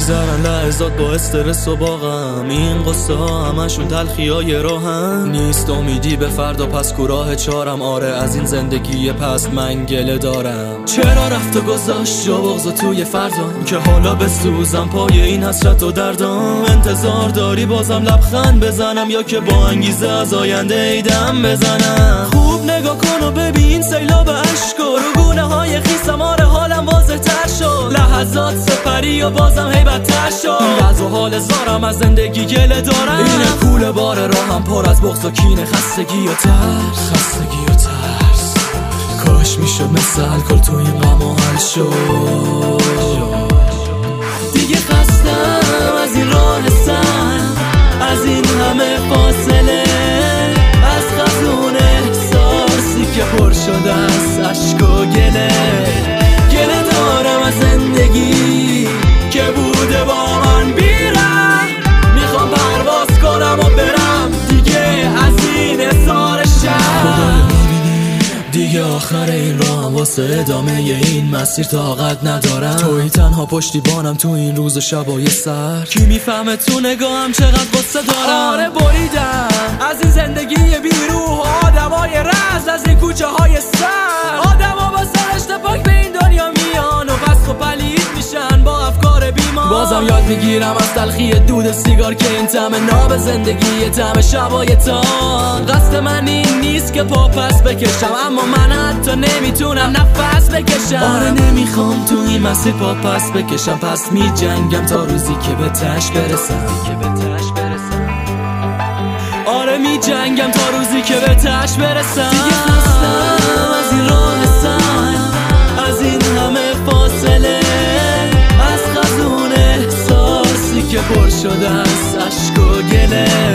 میگذرن لحظات با استرس و با غم، این قصه ها همشون تلخیای راهم. نیست امیدی به فردا پس راه چارم، آره از این زندگی پس من گله دارم. چرا رفت و گذاشت جا بغض توی فردام، که حالا بسوزم پای این حسرت و دردام. انتظار داری بازم لبخند بزنم، یا که با انگیزه از آینده ایدم بزنم؟ خوب نگاه کن و ببین سیلاب عشق و رگونه های خیسم، آره حالم واضح تر شد. لحظات سپری و بازم هیبت‌تر شد. این و حال زارم از زندگی گله دارم. اینه کوله بار راهم پر از بغض و کینه، خستگی و ترس. کاش میشد مثل الکل تو این غم و حل شد. دیگه خستم از این راه سر، از این همه فاصله، از خزون احساسی که پر شده از عشق و گله. گله دارم از زندگی که بوده با من بیرم. میخوام پرواز کنم و برم دیگه از این حصار شهر. دیگه آخر این راه واسه ادامه این مسیر طاقت ندارم. توی تنها پشتیبانم تو این روز و شبای سر. کی میفهمه تو نگاهم چقدر قصه دارم؟ آره بریدم از این زندگی بیروح، آدمای رز از این کوچه های سر. آدما با سرشت پاک به این دنیا میان و بس و پلید میشن با افکار بیمار. بازم یاد میگیرم از تلخی دود سیگار که این طعم ناب زندگی طعم شبای تار. قصد من این نیست که پا پس بکشم، اما من حتی نمیتونم نفس بکشم. آره نمیخوام تو این مسیر پا پس بکشم، پس میجنگم تا روزی که به تش برسم. آره میجنگم تا روزی که به تش برسم. دیگه خستم از این راه سر، از این همه فاصله، از خزون احساسی که پر شده از عشق و گله.